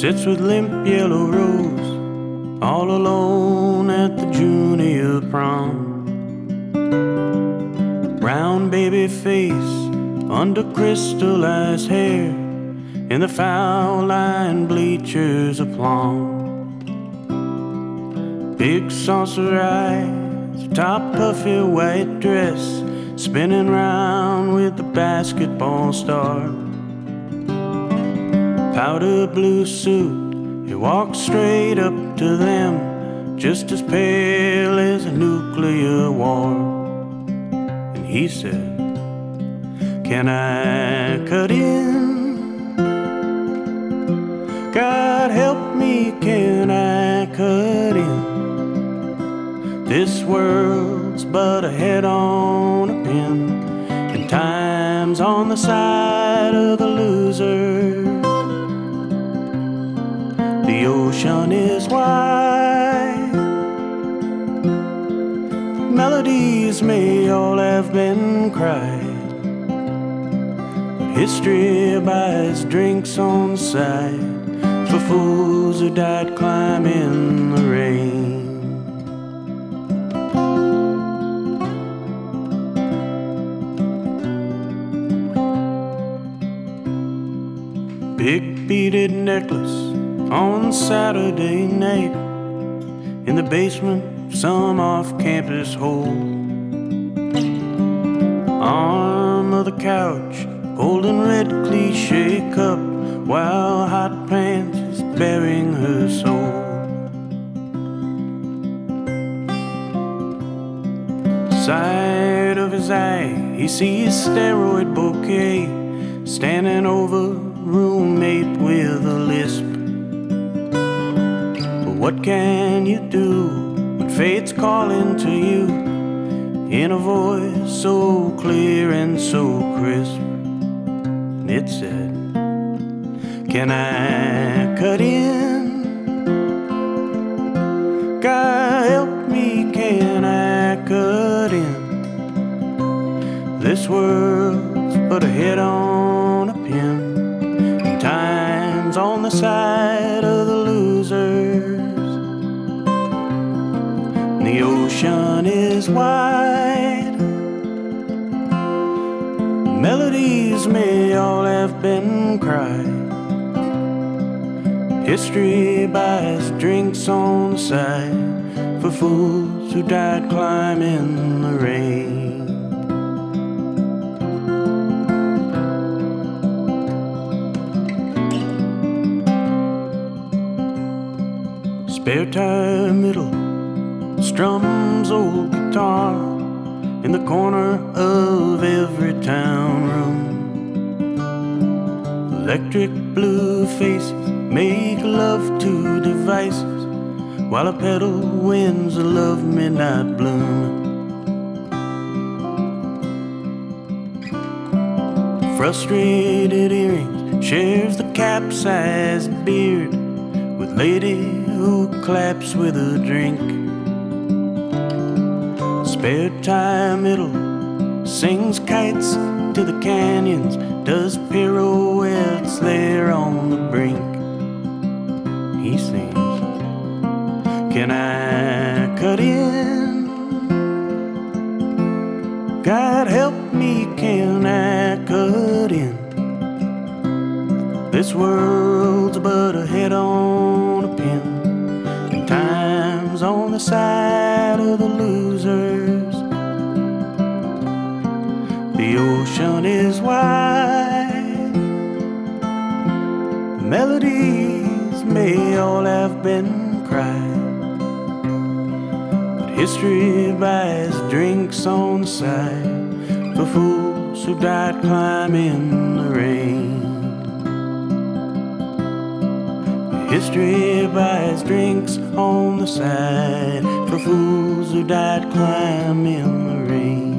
sits with limp yellow rose, all alone at the junior prom. Brown baby face under crystallized hair, in the foul-lined bleachers aplomb. Big saucer eyes, top puffy white dress, spinning round with the basketball star. Powder blue suit, he walks straight up to them, just as pale as a nuclear war. And he said, "Can I cut in? God help me, can I cut in? This world's but a head on a pin, and time's on the side of the loser. The ocean is wide, melodies may all have been cried, but history buys drinks on the side for fools who died climbing the rain." Big beaded necklace on Saturday night, in the basement of some off-campus hole. Arm of the couch, holding red cliche cup, while hot pants is bearing her soul. Side of his eye, he sees steroid bouquet, standing over roommate with a lisp. But what can you do when fate's calling to you in a voice so clear and so crisp? And it said, "Can I cut in? God help me, can I cut in? This world's but a head on a pin, and time's on the side of the losers. And the ocean is wide, melodies may all have been cried, history buys drinks on the side for fools who died climbing the rain." Spare tire middle strums old guitar in the corner of every town room. Electric blue faces make love to devices, while a pedal wins a love midnight bloom. Frustrated earrings shares the capsized beard with lady who claps with a drink. Spare tire middle sings kites to the canyons, does pirouettes there on the brink. He sings, "Can I cut in? God help me, can I cut in? This world's but a head on a pin, and time's on the side of the losers. The ocean is wide, the melodies may all have been cried, but history buys drinks on the side for fools who died climbing the rain. History buys drinks on the side for fools who died climbing the rain."